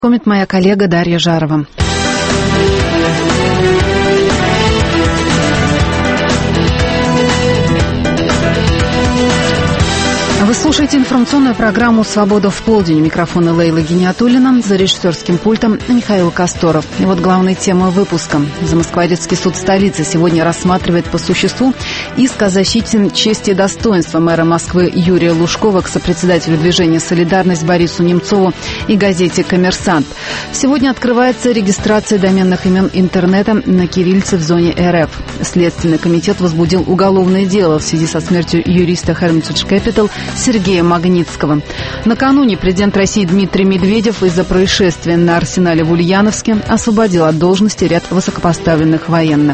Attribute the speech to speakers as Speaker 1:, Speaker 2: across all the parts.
Speaker 1: Комит моя коллега Дарья Жарова. Вы слушаете информационную программу «Свобода в полдень». У микрофона Лейла Гиниатуллина, за режиссерским пультом Михаил Косторов. И вот главные темы выпуска. Замоскворецкий суд столицы сегодня рассматривает по существу иск о защите чести и достоинства мэра Москвы Юрия Лужкова к сопредседателю движения «Солидарность» Борису Немцову и газете «Коммерсант». Сегодня открывается регистрация доменных имен интернета на кириллице в зоне РФ. Следственный комитет возбудил уголовное дело в связи со смертью юриста Hermitage Capital Сергея Магнитского. Накануне президент России Дмитрий Медведев из-за происшествия на Арсенале в Ульяновске освободил от должности ряд высокопоставленных военных.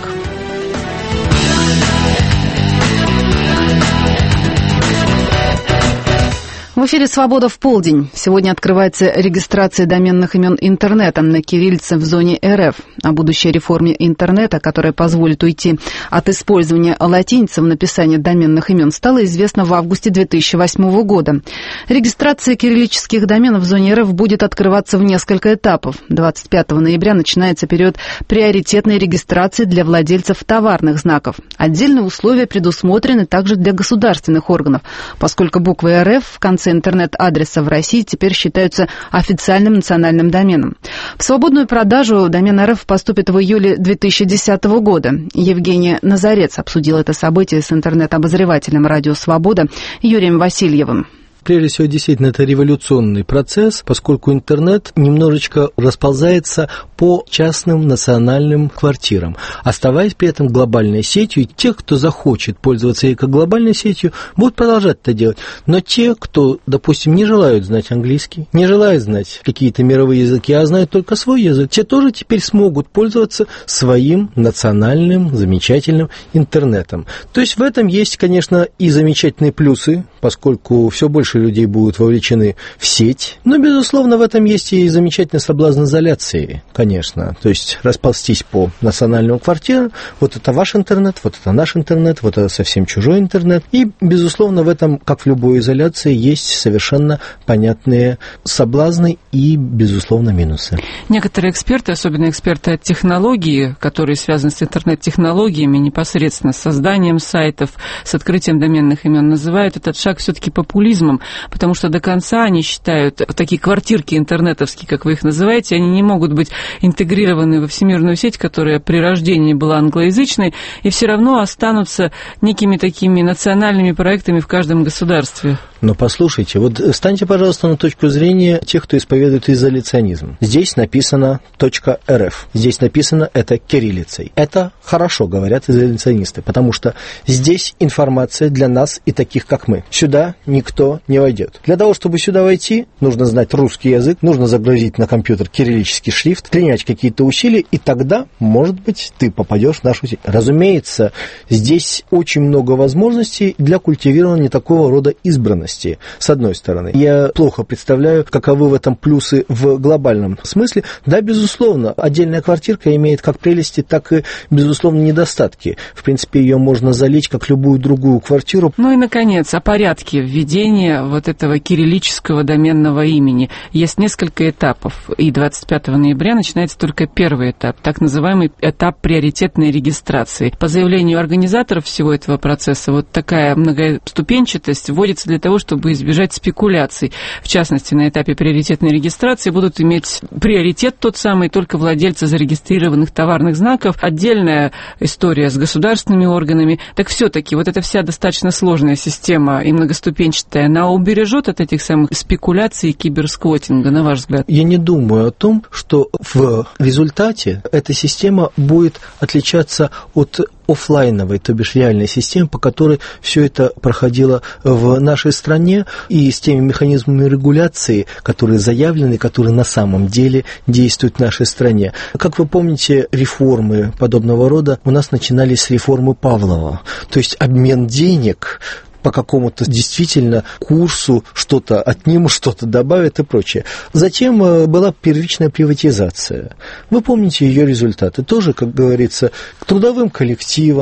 Speaker 1: В эфире «Свобода в полдень». Сегодня открывается регистрация доменных имен интернета на кириллице в зоне РФ. О будущей реформе интернета, которая позволит уйти от использования латиницы в написании доменных имен, стало известно в августе 2008 года. Регистрация кириллических доменов в зоне РФ будет открываться в несколько этапов. 25 ноября начинается период приоритетной регистрации для владельцев товарных знаков. Отдельные условия предусмотрены также для государственных органов, поскольку буквы РФ в конце интернет-адреса в России теперь считаются официальным национальным доменом. В свободную продажу домен РФ поступит в июле 2010 года. Евгения Назарец обсудила это событие с интернет-обозревателем «Радио Свобода» Юрием Васильевым.
Speaker 2: Прежде всего, действительно, это революционный процесс, поскольку интернет немножечко расползается по частным национальным квартирам, оставаясь при этом глобальной сетью. И те, кто захочет пользоваться как глобальной сетью, будут продолжать это делать. Но те, кто, допустим, не желают знать английский, не желают знать какие-то мировые языки, а знают только свой язык, те тоже теперь смогут пользоваться своим национальным замечательным интернетом. То есть в этом есть, конечно, и замечательные плюсы, поскольку все больше людей будут вовлечены в сеть. Но, безусловно, в этом есть и замечательный соблазн изоляции, конечно. То есть расползтись по национальным квартирам. Вот это ваш интернет, вот это наш интернет, вот это совсем чужой интернет. И, безусловно, в этом, как в любой изоляции, есть совершенно понятные соблазны и, безусловно, минусы.
Speaker 3: Некоторые эксперты, особенно эксперты от технологии, которые связаны с интернет-технологиями, непосредственно с созданием сайтов, с открытием доменных имен, называют этот шаг все-таки популизмом, потому что до конца они считают, такие квартирки интернетовские, как вы их называете, они не могут быть интегрированы во всемирную сеть, которая при рождении была англоязычной, и все равно останутся некими такими национальными проектами в каждом государстве.
Speaker 2: Но послушайте, вот встаньте, пожалуйста, на точку зрения тех, кто исповедует изоляционизм. Здесь написано .рф, здесь написано это кириллицей. Это хорошо, говорят изоляционисты, потому что здесь информация для нас и таких, как мы. Сюда никто не войдет. Для того, чтобы сюда войти, нужно знать русский язык, нужно загрузить на компьютер кириллический шрифт, принять какие-то усилия, и тогда, может быть, ты попадешь в нашу сеть. Разумеется, здесь очень много возможностей для культивирования такого рода избранности. С одной стороны. Я плохо представляю, каковы в этом плюсы в глобальном смысле. Да, безусловно, отдельная квартирка имеет как прелести, так и, безусловно, недостатки. В принципе, ее можно залить, как любую другую квартиру.
Speaker 3: Ну и, наконец, о порядке введения вот этого кириллического доменного имени. Есть несколько этапов, и 25 ноября начинается только первый этап, так называемый этап приоритетной регистрации. По заявлению организаторов всего этого процесса, вот такая многоступенчатость вводится для того, чтобы избежать спекуляций. В частности, на этапе приоритетной регистрации будут иметь приоритет тот самый только владельцы зарегистрированных товарных знаков. Отдельная история с государственными органами. Так все-таки вот эта вся достаточно сложная система и многоступенчатая, она убережет от этих самых спекуляций и киберсквотинга, на ваш взгляд?
Speaker 2: Я не думаю о том, что в результате эта система будет отличаться от офлайновой, то бишь реальной системы, по которой все это проходило в нашей стране, и с теми механизмами регуляции, которые заявлены, которые на самом деле действуют в нашей стране. Как вы помните, реформы подобного рода у нас начинались с реформы Павлова, то есть обмен денег по какому-то действительно курсу, что-то отнимут, что-то добавят и прочее. Затем была первичная приватизация. Вы помните ее результаты. Тоже, как говорится, к трудовым коллективам,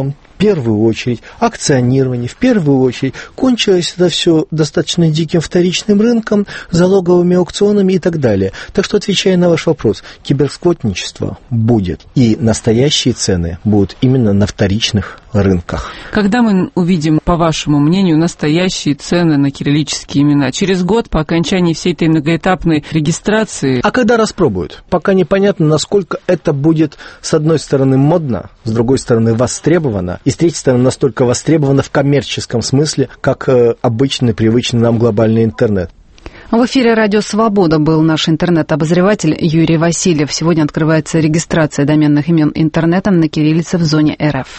Speaker 2: первую очередь акционирование, в первую очередь кончилось это все достаточно диким вторичным рынком, залоговыми аукционами и так далее. Так что, отвечая на ваш вопрос, киберсквотничество будет, и настоящие цены будут именно на вторичных рынках.
Speaker 3: Когда мы увидим, по вашему мнению, настоящие цены на кириллические имена? Через год, по окончании всей этой многоэтапной регистрации?
Speaker 2: А когда распробуют? Пока непонятно, насколько это будет, с одной стороны, модно, с другой стороны, востребовано, и с третьей стороны, настолько востребовано в коммерческом смысле, как обычный, привычный нам глобальный интернет.
Speaker 1: В эфире «Радио Свобода» был наш интернет-обозреватель Юрий Васильев. Сегодня открывается регистрация доменных имен интернета на кириллице в зоне РФ.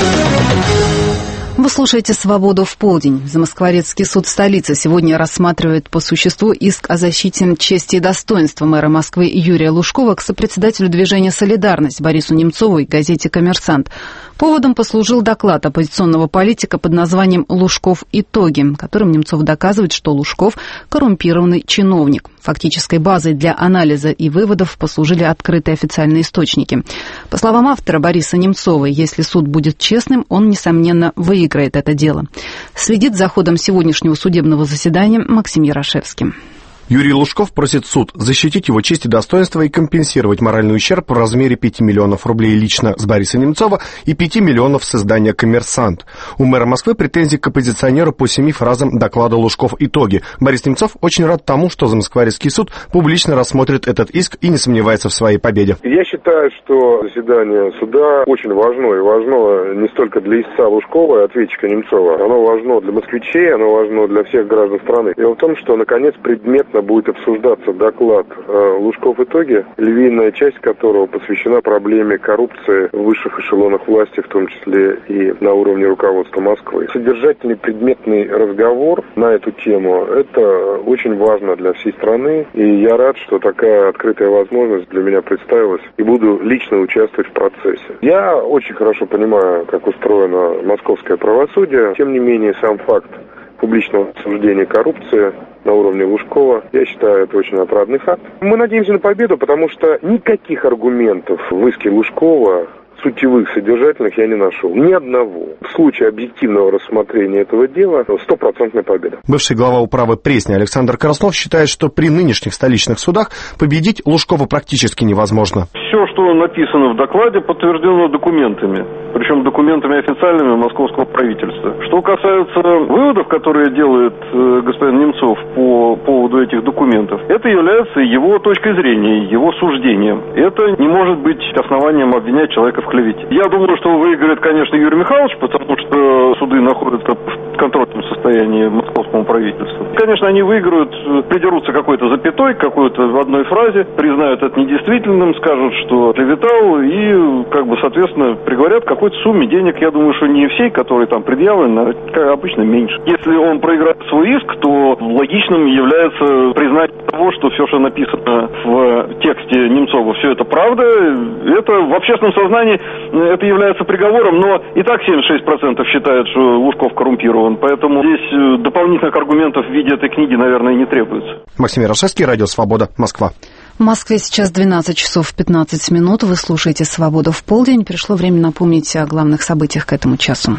Speaker 1: Вы слушаете «Свободу в полдень». Замоскворецкий суд столицы сегодня рассматривает по существу иск о защите чести и достоинства мэра Москвы Юрия Лужкова к сопредседателю движения «Солидарность» Борису Немцову и газете «Коммерсант». Поводом послужил доклад оппозиционного политика под названием «Лужков. Итоги», которым Немцов доказывает, что Лужков – коррумпированный чиновник. Фактической базой для анализа и выводов послужили открытые официальные источники. По словам автора Бориса Немцова, если суд будет честным, он, несомненно, выиграет это дело. Следит за ходом сегодняшнего судебного заседания Максим Ярошевский.
Speaker 4: Юрий Лужков просит суд защитить его честь и достоинство и компенсировать моральный ущерб в размере 5 миллионов рублей лично с Бориса Немцова и 5 миллионов с издания «Коммерсант». У мэра Москвы претензии к оппозиционеру по 7 фразам доклада «Лужков. Итоги». Борис Немцов очень рад тому, что Замоскворецкий суд публично рассмотрит этот иск и не сомневается в своей победе.
Speaker 5: Я считаю, что заседание суда очень важно, и важно не столько для истца Лужкова и ответчика Немцова. Оно важно для москвичей, оно важно для всех граждан страны. Дело в том, что, наконец, предметно будет обсуждаться доклад «Лужков. Итоги», львиная часть которого посвящена проблеме коррупции в высших эшелонах власти, в том числе и на уровне руководства Москвы. Содержательный предметный разговор на эту тему – это очень важно для всей страны, и я рад, что такая открытая возможность для меня представилась, и буду лично участвовать в процессе. Я очень хорошо понимаю, как устроено московское правосудие, тем не менее сам факт публичного обсуждения коррупции на уровне Лужкова, я считаю, это очень отрадный факт. Мы надеемся на победу, потому что никаких аргументов в иске Лужкова, сутевых, содержательных, я не нашел. Ни одного. В случае объективного рассмотрения этого дела 100% победа.
Speaker 4: Бывший глава управы Пресни Александр Краснов считает, что при нынешних столичных судах победить Лужкова практически невозможно.
Speaker 6: Все, что написано в докладе, подтверждено документами. Причем документами официальными московского правительства. Что касается выводов, которые делает господин Немцов по поводу этих документов, это является его точкой зрения, его суждением. Это не может быть основанием обвинять человека в клевете. Я думаю, что выиграет, конечно, Юрий Михайлович, потому что суды находятся в контрольном состоянии московскому правительству. Конечно, они выиграют, придерутся какой-то запятой, какой-то в одной фразе, признают это недействительным, скажут, что клеветал, и, соответственно, приговорят какой-то сумме денег. Я думаю, что не всей, которая там предъявлена, как обычно, меньше. Если он проиграет свой иск, то логичным является признание того, что все, что написано в тексте Немцова, все это правда. Это в общественном сознании это является приговором, но и так 76% считают, что Лужков коррумпирован. Поэтому здесь дополнительных аргументов в виде этой книги, наверное, не требуется.
Speaker 4: Максим Ярошевский, Радио Свобода, Москва.
Speaker 1: В Москве сейчас 12 часов 15 минут. Вы слушаете «Свободу в полдень». Пришло время напомнить о главных событиях к этому часу.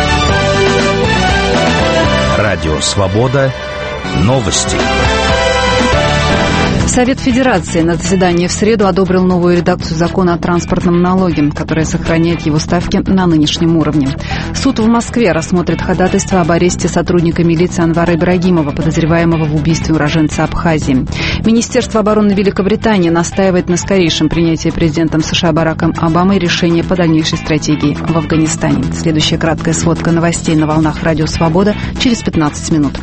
Speaker 7: Радио «Свобода». Новости.
Speaker 1: Совет Федерации на заседании в среду одобрил новую редакцию закона о транспортном налоге, которая сохраняет его ставки на нынешнем уровне. Суд в Москве рассмотрит ходатайство об аресте сотрудника милиции Анвара Ибрагимова, подозреваемого в убийстве уроженца Абхазии. Министерство обороны Великобритании настаивает на скорейшем принятии президентом США Бараком Обамой решения по дальнейшей стратегии в Афганистане. Следующая краткая сводка новостей на волнах Радио Свобода через 15 минут.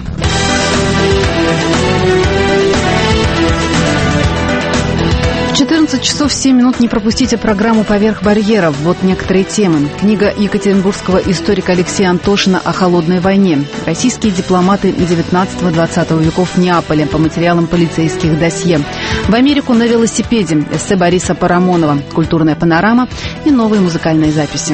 Speaker 1: 14 часов 7 минут. Не пропустите программу «Поверх барьеров». Вот некоторые темы. Книга екатеринбургского историка Алексея Антошина о холодной войне. Российские дипломаты 19-20 веков в Неаполе по материалам полицейских досье. В Америку на велосипеде. Эссе Бориса Парамонова. Культурная панорама и новые музыкальные записи.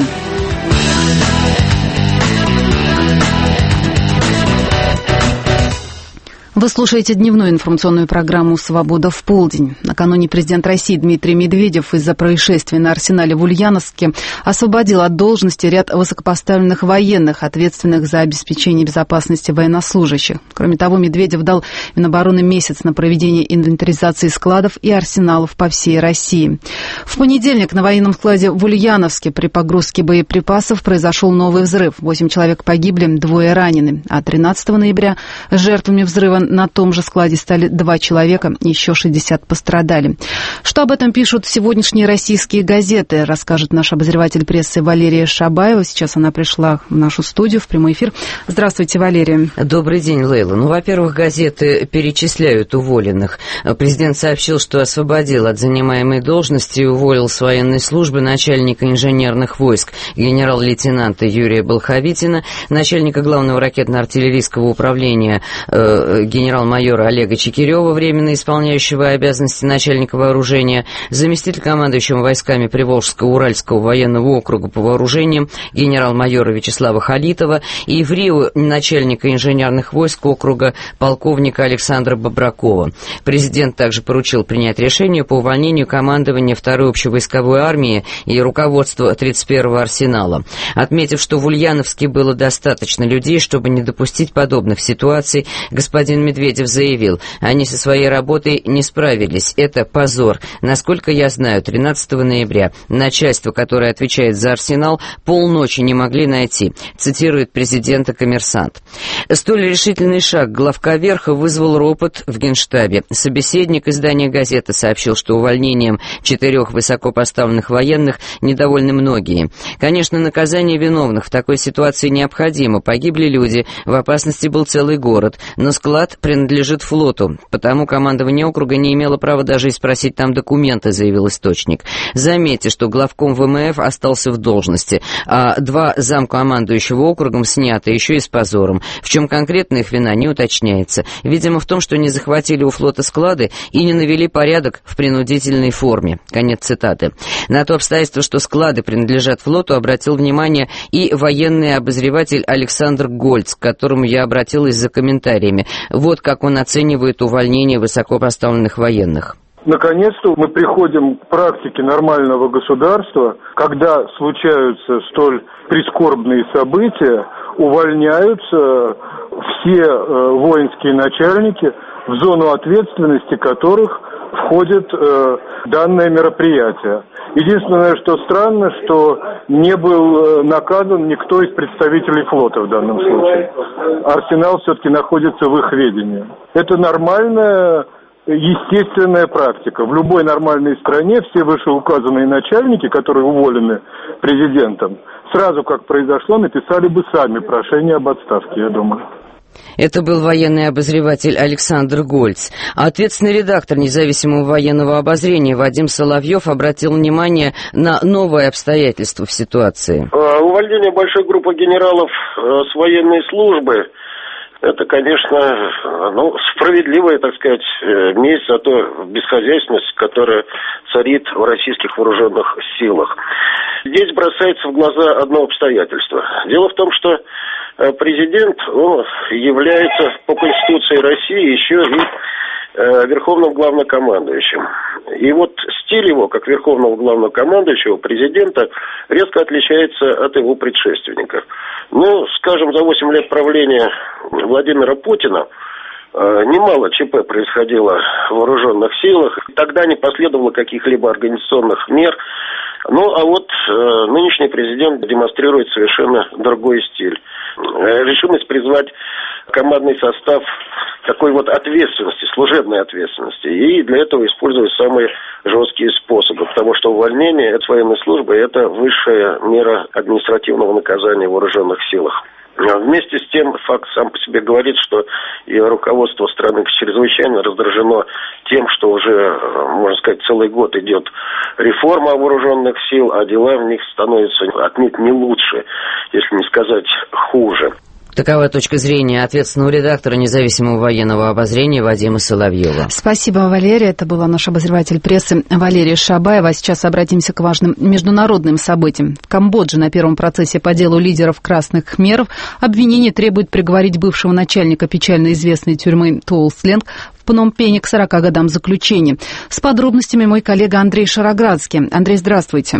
Speaker 1: Вы слушаете дневную информационную программу «Свобода в полдень». Накануне президент России Дмитрий Медведев из-за происшествия на Арсенале в Ульяновске освободил от должности ряд высокопоставленных военных, ответственных за обеспечение безопасности военнослужащих. Кроме того, Медведев дал Минобороны месяц на проведение инвентаризации складов и арсеналов по всей России. В понедельник на военном складе в Ульяновске при погрузке боеприпасов произошел новый взрыв. 8 человек погибли, 2 ранены. А 13 ноября жертвами взрыва на том же складе стали 2 человека, еще 60 пострадали. Что об этом пишут сегодняшние российские газеты, расскажет наш обозреватель прессы Валерия Шабаева. Сейчас она пришла в нашу студию, в прямой эфир. Здравствуйте, Валерия.
Speaker 8: Добрый день, Лейла. Во-первых, газеты перечисляют уволенных. Президент сообщил, что освободил от занимаемой должности и уволил с военной службы начальника инженерных войск генерал-лейтенанта Юрия Болховитина, начальника главного ракетно-артиллерийского управления генерал-майора Олега Чекирева, временно исполняющего обязанности начальника вооружения, заместитель командующего войсками Приволжского Уральского военного округа по вооружениям генерал-майора Вячеслава Халитова и в Рио начальника инженерных войск округа полковника Александра Бобракова. Президент также поручил принять решение по увольнению командования 2-й общевойсковой армии и руководства 31-го арсенала, отметив, что в Ульяновске было достаточно людей, чтобы не допустить подобных ситуаций. Господин Медведев заявил, они со своей работой не справились. Это позор. Насколько я знаю, 13 ноября начальство, которое отвечает за арсенал, полночи не могли найти, цитирует президента «Коммерсант». Столь решительный шаг главка верха вызвал ропот в Генштабе. Собеседник издания «Газета» сообщил, что увольнением 4 высокопоставленных военных недовольны многие. Конечно, наказание виновных в такой ситуации необходимо. Погибли люди, в опасности был целый город, но склад принадлежит флоту, потому командование округа не имело права даже и спросить там документы, заявил источник. Заметьте, что главком ВМФ остался в должности, а 2 замкомандующего округом сняты, еще и с позором. В чем конкретно их вина, не уточняется. Видимо, в том, что не захватили у флота склады и не навели порядок в принудительной форме. Конец цитаты. На то обстоятельство, что склады принадлежат флоту, обратил внимание и военный обозреватель Александр Гольц, к которому я обратилась за комментариями. Вот как он оценивает увольнение высокопоставленных военных.
Speaker 9: Наконец-то мы приходим к практике нормального государства, когда случаются столь прискорбные события, увольняются все воинские начальники, в зону ответственности которых входит данное мероприятие. Единственное, что странно, что не был наказан никто из представителей флота в данном случае. Арсенал все-таки находится в их ведении. Это нормальная, естественная практика. В любой нормальной стране все вышеуказанные начальники, которые уволены президентом, сразу как произошло, написали бы сами прошение об отставке, я думаю.
Speaker 8: Это был военный обозреватель Александр Гольц. А ответственный редактор независимого военного обозрения Вадим Соловьев обратил внимание на новые обстоятельства в ситуации.
Speaker 10: Увольнение большой группы генералов с военной службы — это, конечно, справедливая, так сказать, месть за ту бесхозяйственность, которая царит в российских вооруженных силах. Здесь бросается в глаза одно обстоятельство. Дело в том, что президент, он является по Конституции России еще и верховным главнокомандующим. И вот стиль его, как верховного главнокомандующего, президента, резко отличается от его предшественников. Скажем, за 8 лет правления Владимира Путина немало ЧП происходило в вооруженных силах. Тогда не последовало каких-либо организационных мер. Нынешний президент демонстрирует совершенно другой стиль. Решимость призвать командный состав такой вот ответственности, служебной ответственности. И для этого используют самые жесткие способы. Потому что увольнение от военной службы – это высшая мера административного наказания в вооруженных силах. Вместе с тем, факт сам по себе говорит, что и руководство страны чрезвычайно раздражено тем, что уже, можно сказать, целый год идет реформа вооруженных сил, а дела в них становятся отнюдь не лучше, если не сказать хуже.
Speaker 8: Такова точка зрения ответственного редактора независимого военного обозрения Вадима Соловьева.
Speaker 1: Спасибо, Валерия. Это была наш обозреватель прессы Валерия Шабаева. Сейчас обратимся к важным международным событиям. В Камбодже на первом процессе по делу лидеров красных кхмеров обвинение требует приговорить бывшего начальника печально известной тюрьмы Туол Сленг в Пномпене к 40 годам заключения. С подробностями мой коллега Андрей Шароградский. Андрей, здравствуйте.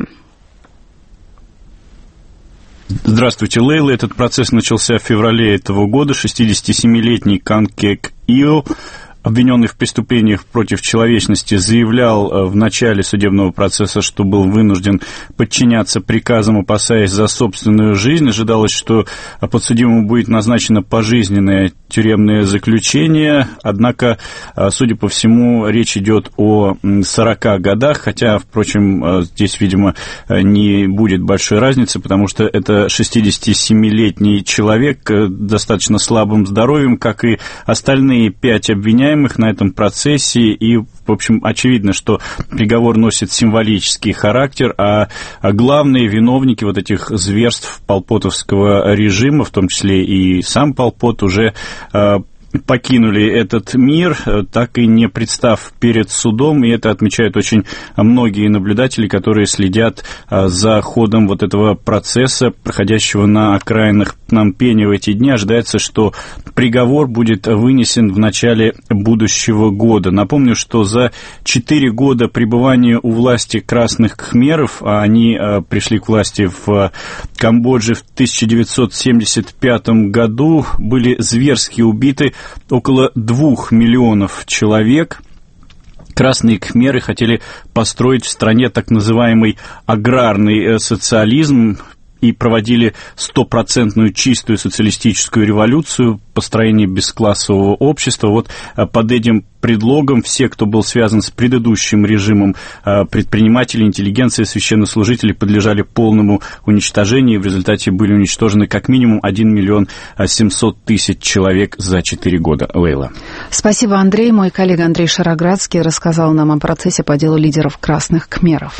Speaker 11: Здравствуйте, Лейла. Этот процесс начался в феврале этого года. 67-летний Канкек Ио, обвиненный в преступлениях против человечности, заявлял в начале судебного процесса, что был вынужден подчиняться приказам, опасаясь за собственную жизнь. Ожидалось, что подсудимому будет назначено пожизненное тюремное заключение, однако, судя по всему, речь идет о 40 годах, хотя, впрочем, здесь, видимо, не будет большой разницы, потому что это 67-летний человек достаточно слабым здоровьем, как и остальные 5 обвиняемых на этом процессе, и, в общем, очевидно, что приговор носит символический характер, а главные виновники вот этих зверств полпотовского режима, в том числе и сам Пол Пот, уже покинули этот мир, так и не представ перед судом, и это отмечают очень многие наблюдатели, которые следят за ходом вот этого процесса, проходящего на окраинах Пномпеня в эти дни. Ожидается, что приговор будет вынесен в начале будущего года. Напомню, что за 4 года пребывания у власти красных кхмеров, а они пришли к власти в Камбодже в 1975 году, были зверски убиты около 2 миллионов человек. Красные кхмеры хотели построить в стране так называемый аграрный социализм и проводили 100% чистую социалистическую революцию, построение бесклассового общества. Вот под этим предлогом все, кто был связан с предыдущим режимом, предприниматели, интеллигенция, священнослужители, подлежали полному уничтожению, и в результате были уничтожены как минимум 1 700 000 человек за 4 года. Лейла.
Speaker 1: Спасибо, Андрей. Мой коллега Андрей Шароградский рассказал нам о процессе по делу лидеров красных кхмеров.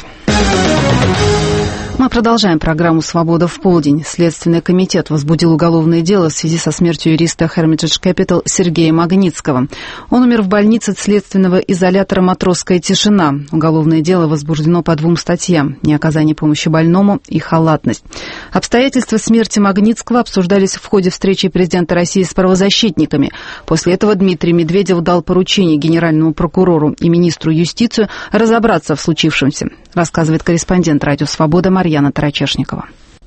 Speaker 1: Мы продолжаем программу «Свобода в полдень». Следственный комитет возбудил уголовное дело в связи со смертью юриста Hermitage Capital Сергея Магнитского. Он умер в больнице от следственного изолятора «Матросская тишина». Уголовное дело возбуждено по 2 статьям: неоказание помощи больному и халатность. Обстоятельства смерти Магнитского обсуждались в ходе встречи президента России с правозащитниками. После этого Дмитрий Медведев дал поручение генеральному прокурору и министру юстиции разобраться в случившемся, рассказывает корреспондент «Радио Свобода» Марьяна Тарачешникова.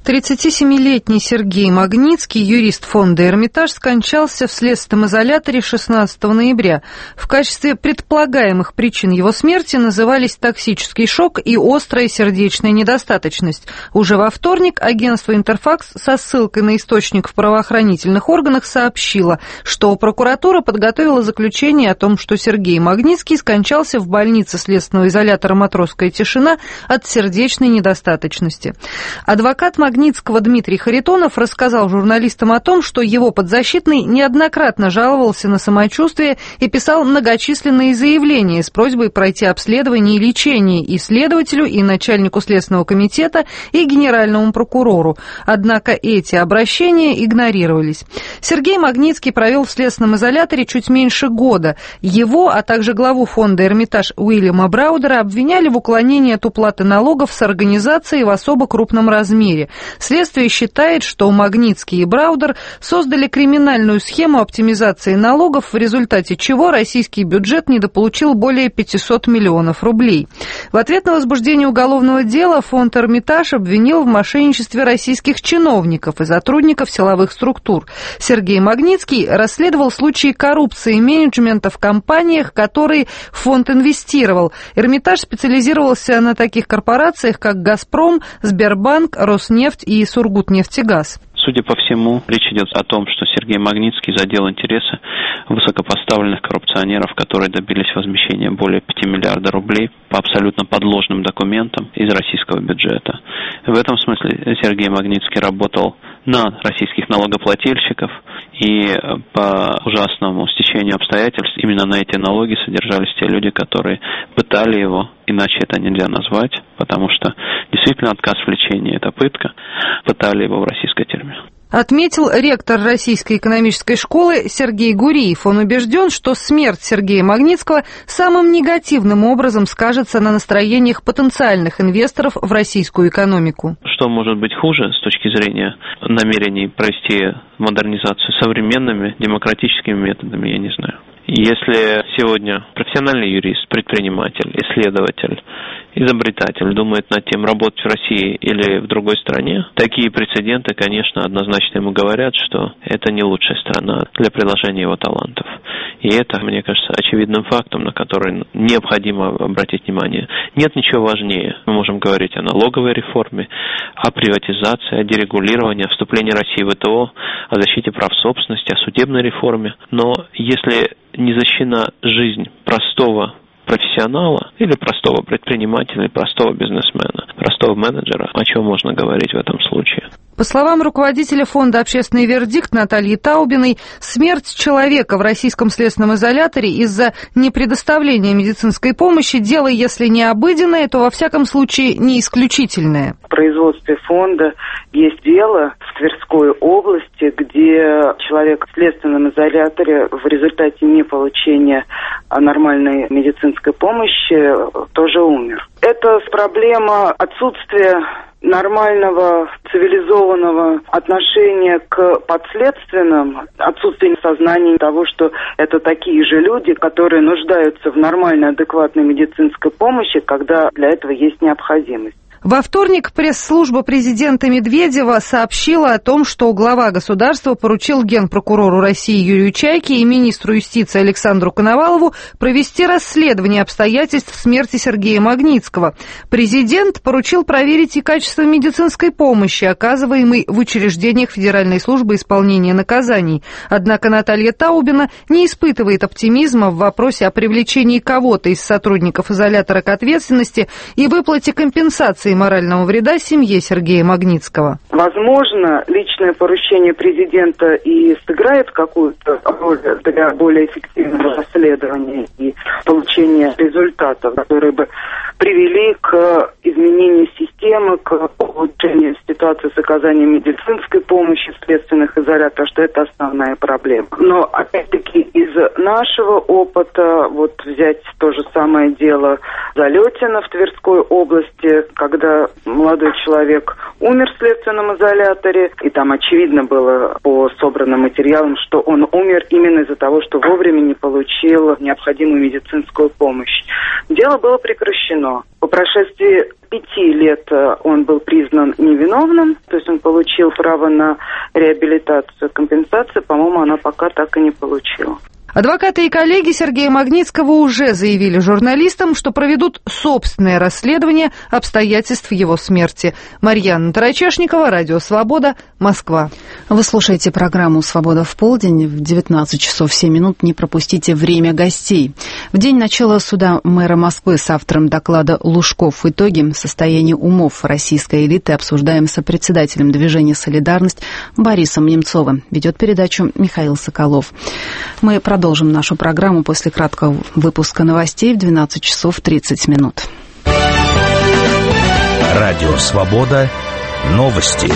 Speaker 12: 37-летний Сергей Магнитский, юрист фонда «Эрмитаж», скончался в следственном изоляторе 16 ноября. В качестве предполагаемых причин его смерти назывались токсический шок и острая сердечная недостаточность. Уже во вторник агентство «Интерфакс» со ссылкой на источник в правоохранительных органах сообщило, что прокуратура подготовила заключение о том, что Сергей Магнитский скончался в больнице следственного изолятора «Матросская тишина» от сердечной недостаточности. Адвокат Магнитского Дмитрий Харитонов рассказал журналистам о том, что его подзащитный неоднократно жаловался на самочувствие и писал многочисленные заявления с просьбой пройти обследование и лечение и следователю, и начальнику Следственного комитета, и генеральному прокурору. Однако эти обращения игнорировались. Сергей Магнитский провел в следственном изоляторе чуть меньше года. Его, а также главу фонда «Эрмитаж» Уильяма Браудера обвиняли в уклонении от уплаты налогов с организацией в особо крупном размере. Следствие считает, что Магнитский и Браудер создали криминальную схему оптимизации налогов, в результате чего российский бюджет недополучил более 500 миллионов рублей. В ответ на возбуждение уголовного дела фонд «Эрмитаж» обвинил в мошенничестве российских чиновников и сотрудников силовых структур. Сергей Магнитский расследовал случаи коррупции менеджмента в компаниях, которые фонд инвестировал. «Эрмитаж» специализировался на таких корпорациях, как «Газпром», «Сбербанк», «Роснефть» и «Сургутнефтегаз».
Speaker 13: Судя по всему, речь идет о том, что Сергей Магнитский задел интересы высокопоставленных коррупционеров, которые добились возмещения более 5 миллиардов рублей по абсолютно подложным документам из российского бюджета. В этом смысле Сергей Магнитский работал на российских налогоплательщиков, и по ужасному стечению обстоятельств именно на эти налоги содержались те люди, которые пытали его, иначе это нельзя назвать, потому что действительно отказ в лечении – это пытка, пытали его в российской тюрьме.
Speaker 12: Отметил ректор Российской экономической школы Сергей Гуриев. Он убежден, что смерть Сергея Магнитского самым негативным образом скажется на настроениях потенциальных инвесторов в российскую экономику.
Speaker 13: Что может быть хуже с точки зрения намерений провести модернизацию современными демократическими методами, я не знаю. Если сегодня профессиональный юрист, предприниматель, исследователь, изобретатель думает над тем, работать в России или в другой стране, такие прецеденты, конечно, однозначно ему говорят, что это не лучшая страна для приложения его талантов. И это, мне кажется, очевидным фактом, на который необходимо обратить внимание. Нет ничего важнее. Мы можем говорить о налоговой реформе, о приватизации, о дерегулировании, о вступлении России в ВТО, о защите прав собственности, о судебной реформе. Но если не защищена жизнь простого профессионала или простого предпринимателя, или простого бизнесмена, простого менеджера, о чем можно говорить в этом случае?
Speaker 12: По словам руководителя фонда «Общественный вердикт» Натальи Таубиной, смерть человека в российском следственном изоляторе из-за непредоставления медицинской помощи дело, если не обыденное, то во всяком случае не исключительное.
Speaker 14: В производстве фонда есть дело в Тверской области, где человек в следственном изоляторе в результате неполучения нормальной медицинской помощи тоже умер. Это проблема отсутствия нормального, цивилизованного отношения к подследственным, отсутствие сознания того, что это такие же люди, которые нуждаются в нормальной, адекватной медицинской помощи, когда для этого есть необходимость.
Speaker 12: Во вторник пресс-служба президента Медведева сообщила о том, что глава государства поручил генпрокурору России Юрию Чайке и министру юстиции Александру Коновалову провести расследование обстоятельств смерти Сергея Магнитского. Президент поручил проверить и качество медицинской помощи, оказываемой в учреждениях Федеральной службы исполнения наказаний. Однако Наталья Таубина не испытывает оптимизма в вопросе о привлечении кого-то из сотрудников изолятора к ответственности и выплате компенсации морального вреда семье Сергея Магнитского.
Speaker 14: Возможно, личное поручение президента и сыграет какую-то роль для более эффективного расследования и получения результатов, которые бы привели к изменению системы, к улучшению ситуации с оказанием медицинской помощи в следственных изоляторах, что это основная проблема. Но, опять-таки, из нашего опыта, взять то же самое дело Залетина в Тверской области, когда молодой человек умер в следственном изоляторе, и там очевидно было по собранным материалам, что он умер именно из-за того, что вовремя не получил необходимую медицинскую помощь. Дело было прекращено. По прошествии 5 лет он был признан невиновным, то есть он получил право на реабилитацию. Компенсацию, по-моему, она пока так и не получила.
Speaker 12: Адвокаты и коллеги Сергея Магнитского уже заявили журналистам, что проведут собственное расследование обстоятельств его смерти. Марьяна Тарачешникова, Радио Свобода, Москва.
Speaker 1: Вы слушаете программу «Свобода в полдень». В 19 часов 7 минут не пропустите время гостей. В день начала суда мэра Москвы с автором доклада «Лужков. Итоги. Состояние умов российской элиты» обсуждаем с председателем движения «Солидарность» Борисом Немцовым. Ведет передачу Михаил Соколов. Мы продолжим нашу программу после краткого выпуска новостей в 12 часов 30 минут.
Speaker 7: Радио «Свобода». Новости.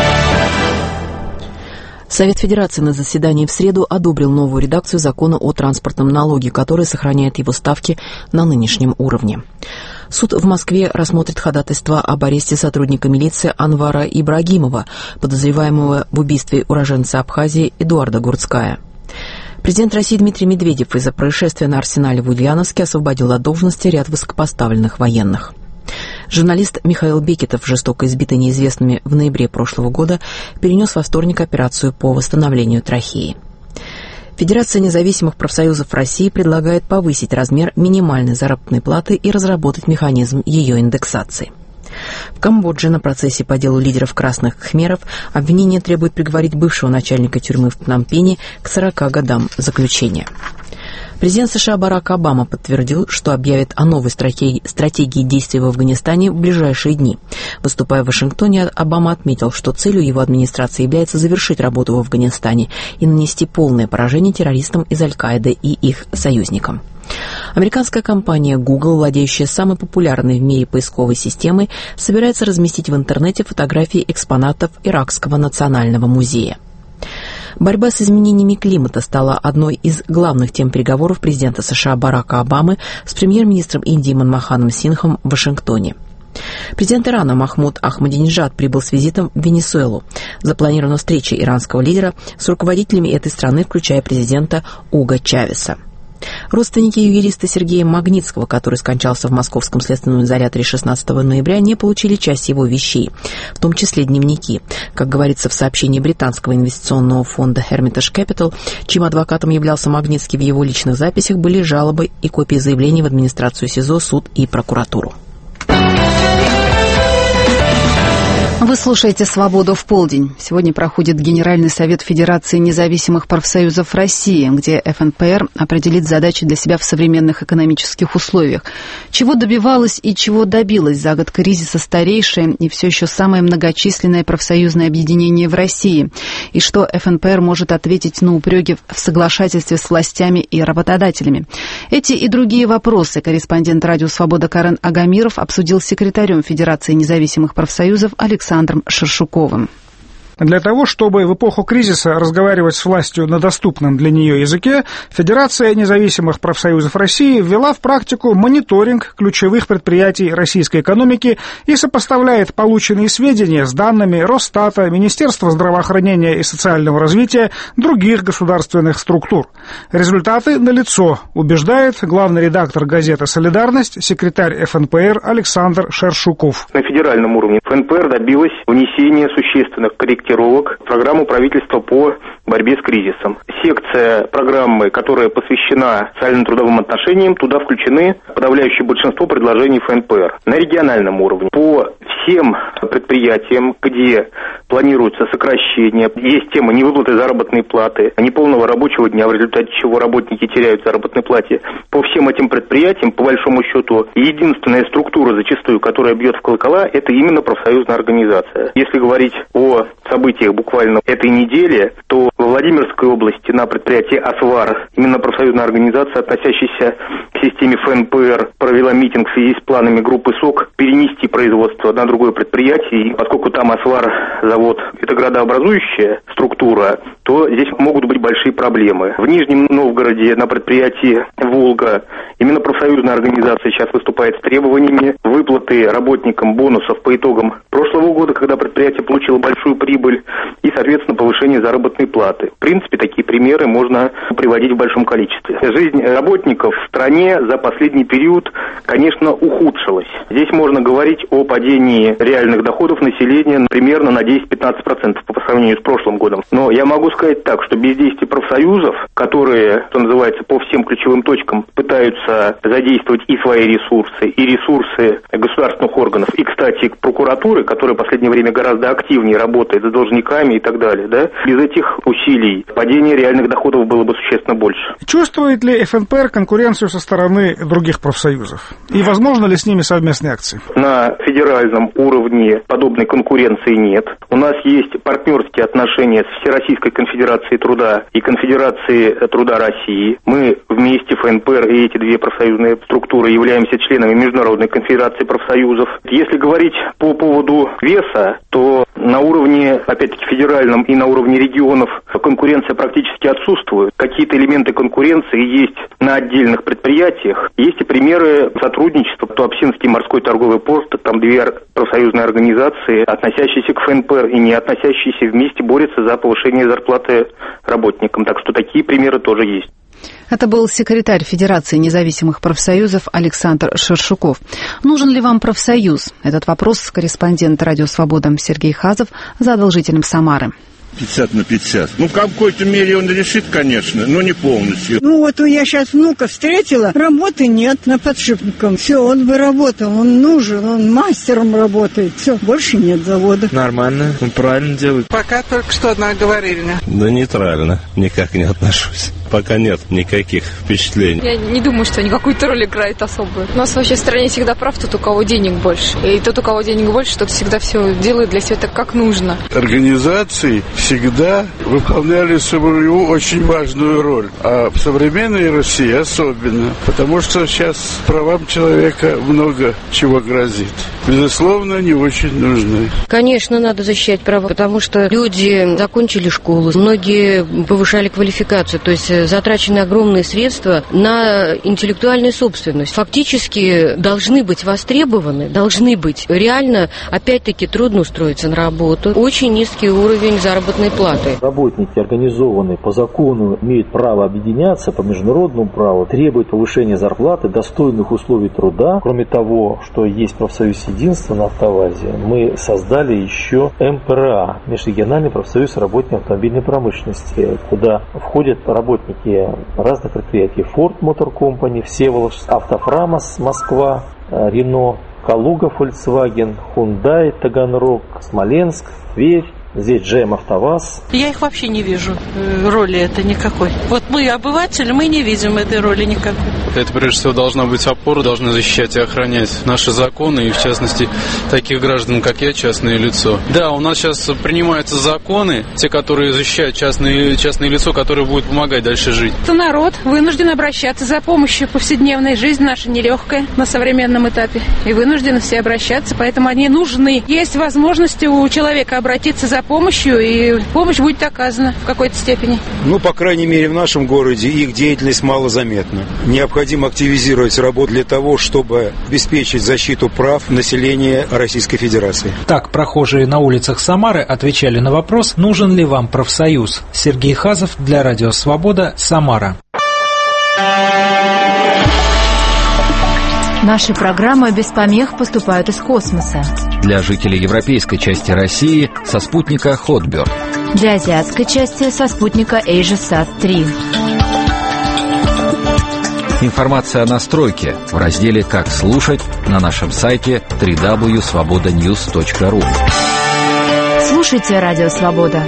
Speaker 15: Совет Федерации на заседании в среду одобрил новую редакцию закона о транспортном налоге, которая сохраняет его ставки на нынешнем уровне. Суд в Москве рассмотрит ходатайство об аресте сотрудника милиции Анвара Ибрагимова, подозреваемого в убийстве уроженца Абхазии Эдуарда Гурцкая. Президент России Дмитрий Медведев из-за происшествия на Арсенале в Ульяновске освободил от должности ряд высокопоставленных военных. Журналист Михаил Бекетов, жестоко избитый неизвестными в ноябре прошлого года, перенес во вторник операцию по восстановлению трахеи. Федерация независимых профсоюзов России предлагает повысить размер минимальной заработной платы и разработать механизм ее индексации. В Камбодже на процессе по делу лидеров красных khmerов обвинение требует приговорить бывшего начальника тюрьмы в Пномпене к 40 годам заключения. Президент США Барак Обама подтвердил, что объявит о новой стратегии действий в Афганистане в ближайшие дни. Выступая в Вашингтоне, Обама отметил, что целью его администрации является завершить работу в Афганистане и нанести полное поражение террористам из Аль-Каиды и их союзникам. Американская компания Google, владеющая самой популярной в мире поисковой системой, собирается разместить в интернете фотографии экспонатов Иракского национального музея. Борьба с изменениями климата стала одной из главных тем переговоров президента США Барака Обамы с премьер-министром Индии Манмоханом Синхом в Вашингтоне. Президент Ирана Махмуд Ахмадинеджад прибыл с визитом в Венесуэлу. Запланирована встреча иранского лидера с руководителями этой страны, включая президента Уго Чавеса. Родственники юриста Сергея Магнитского, который скончался в московском следственном изоляторе 16 ноября, не получили часть его вещей, в том числе дневники. Как говорится в сообщении британского инвестиционного фонда Hermitage Capital, чьим адвокатом являлся Магнитский, в его личных записях были жалобы и копии заявлений в администрацию СИЗО, суд и прокуратуру.
Speaker 1: Вы слушаете «Свободу в полдень». Сегодня проходит Генеральный совет Федерации независимых профсоюзов России, где ФНПР определит задачи для себя в современных экономических условиях. Чего добивалось и чего добилось за год кризиса старейшее и все еще самое многочисленное профсоюзное объединение в России? И что ФНПР может ответить на упреки в соглашательстве с властями и работодателями? Эти и другие вопросы корреспондент радио «Свобода» Карен Агамиров обсудил с секретарем Федерации независимых профсоюзов Александром Шершуковым.
Speaker 16: Для того, чтобы в эпоху кризиса разговаривать с властью на доступном для нее языке, Федерация независимых профсоюзов России ввела в практику мониторинг ключевых предприятий российской экономики и сопоставляет полученные сведения с данными Росстата, Министерства здравоохранения и социального развития, других государственных структур. Результаты налицо, убеждает главный редактор газеты «Солидарность», секретарь ФНПР Александр Шершуков.
Speaker 17: На федеральном уровне ФНПР добилась внесения существенных корректировок в программу правительства по борьбе с кризисом. Секция программы, которая посвящена социально-трудовым отношениям, туда включены подавляющее большинство предложений ФНПР. На региональном уровне по всем предприятиям, где планируется сокращение, есть тема невыплаты заработной платы, неполного рабочего дня, в результате чего работники теряют заработной плате. По всем этим предприятиям, по большому счету, единственная структура зачастую, которая бьет в колокола, это именно профсоюзная организация. Если говорить о событиях буквально этой недели, то во Владимирской области на предприятии «Асвар» именно профсоюзная организация, относящаяся к системе ФНПР, провела митинг в связи с планами группы СОК перенести производство на другое предприятие. И поскольку там «Асвар» завод – это градообразующая структура, то здесь могут быть большие проблемы. В Нижнем Новгороде на предприятии «Волга» именно профсоюзная организация сейчас выступает с требованиями выплаты работникам бонусов по итогам прошлого года, когда предприятие получило большую прибыль, и, соответственно, повышение заработной платы. В принципе, такие примеры можно приводить в большом количестве. Жизнь работников в стране за последний период, конечно, ухудшилась. Здесь можно говорить о падении реальных доходов населения примерно на 10-15% по сравнению с прошлым годом. Но я могу сказать так, что бездействие профсоюзов, которые, что называется, по всем ключевым точкам пытаются задействовать и свои ресурсы, и ресурсы государственных органов, и, кстати, прокуратуры, которая в последнее время гораздо активнее работает с должниками и так далее, да, без этих усилий падение реальных доходов было бы существенно больше.
Speaker 16: Чувствует ли ФНПР конкуренцию со стороны других профсоюзов? И возможно ли с ними совместные акции?
Speaker 17: На федеральном уровне подобной конкуренции нет. У нас есть партнерские отношения с Всероссийской конфедерацией труда и Конфедерацией труда России. Мы вместе, ФНПР и эти две профсоюзные структуры, являемся членами Международной конфедерации профсоюзов. Если говорить по поводу веса, то на уровне, опять-таки, федеральном и на уровне регионов конкуренция практически отсутствует. Какие-то элементы конкуренции есть на отдельных предприятиях. Есть и примеры сотрудничества. Туапсинский морской торговый порт, там две профсоюзные организации, относящиеся к ФНПР и не относящиеся, вместе борются за повышение зарплаты работникам. Так что такие примеры тоже есть.
Speaker 1: Это был секретарь Федерации независимых профсоюзов Александр Шершуков. Нужен ли вам профсоюз? Этот вопрос корреспондент «Радио Свобода» Сергей Хазов задал жителям Самары.
Speaker 18: 50/50. Ну, в какой-то мере он решит, конечно, но не полностью.
Speaker 19: Ну, вот я сейчас внука встретила, работы нет на подшипником. Все, он бы работал, он нужен, он мастером работает. Все, больше нет завода.
Speaker 20: Нормально, он правильно делает.
Speaker 21: Пока только что одна говорильня.
Speaker 20: Да нейтрально, никак не отношусь.
Speaker 18: пока нет никаких впечатлений.
Speaker 20: Я не думаю, что они какую-то роль играют особую. У нас вообще в стране всегда прав тот, у кого денег больше. И тот, у кого денег больше, тот всегда все делает для себя так, как нужно.
Speaker 21: Организации всегда выполняли свою очень важную роль. А в современной России особенно. Потому что сейчас правам человека много чего грозит. Безусловно, не очень нужны.
Speaker 22: Конечно, надо защищать права, потому что люди закончили школу, многие повышали квалификацию, то есть затрачены огромные средства на интеллектуальную собственность. Фактически должны быть востребованы, должны быть. Реально, опять-таки, трудно устроиться на работу. Очень низкий уровень заработной платы.
Speaker 23: Работники, организованные по закону, имеют право объединяться по международному праву, требуют повышения зарплаты, достойных условий труда. Кроме того, что есть профсоюз единства на автовазе, мы создали еще МПРА, Межрегиональный профсоюз работников автомобильной промышленности, куда входят работники разных предприятий: Ford Motor Company, Всеволожск, Автофрамос, Москва, Рено, Калуга, Volkswagen, Hyundai, Таганрог, Смоленск, Тверь. Здесь ЖМ АвтоВАЗ.
Speaker 24: Я их вообще не вижу, роли это никакой. Вот мы, обыватели, мы не видим этой роли никакой.
Speaker 25: Это, прежде всего, должна быть опора, должны защищать и охранять наши законы, и, в частности, таких граждан, как я, частное лицо. Да, у нас сейчас принимаются законы, те, которые защищают частное лицо, которое будет помогать дальше жить.
Speaker 26: Народ вынужден обращаться за помощью. Повседневная жизнь наша нелегкая на современном этапе. И вынуждены все обращаться, поэтому они нужны. Есть возможность у человека обратиться за помощью, и помощь будет оказана в какой-то степени.
Speaker 27: По крайней мере, в нашем городе их деятельность малозаметна. Необходимо активизировать работу для того, чтобы обеспечить защиту прав населения Российской Федерации.
Speaker 28: Так прохожие на улицах Самары отвечали на вопрос, нужен ли вам профсоюз. Сергей Хазов для Радио Свобода, Самара.
Speaker 29: Наши программы без помех поступают из космоса.
Speaker 30: Для жителей европейской части России со спутника Hotbird.
Speaker 29: Для азиатской части со спутника AsiaSat-3.
Speaker 30: Информация о настройке в разделе «Как слушать» на нашем сайте www.svobodanews.ru.
Speaker 29: Слушайте Радио Свобода.